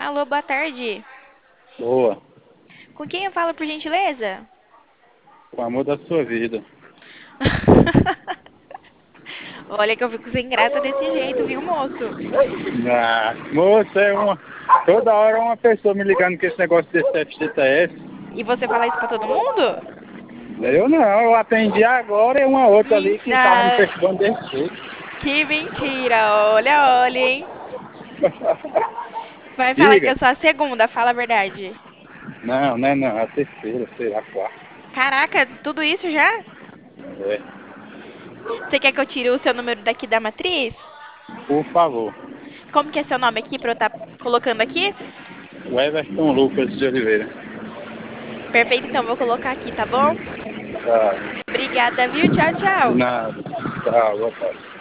Alô, boa tarde. Boa, Com quem eu falo, por gentileza? o amor da sua vida. Olha que eu fico sem graça desse jeito, viu, moço? Ah, moça, toda hora uma pessoa me ligando com esse negócio desse FGTS. E você fala isso pra todo mundo? Eu não, eu atendi agora e uma outra ali que tava me Ah, perturbando desse jeito. que mentira! Olha, olha, hein? Vai falar que Diga. eu sou a segunda, fala a verdade. Não, não é não, é a terceira, sei lá, a quarta. Caraca, tudo isso já? É, Você quer que eu tire o seu número daqui da matriz? por favor. Como que é seu nome aqui pra eu estar colocando aqui? O Everton Lucas de Oliveira. Perfeito, então vou colocar aqui, tá bom? Tá, Obrigada, viu? Tchau, de tchau. nada. Tá, boa tarde.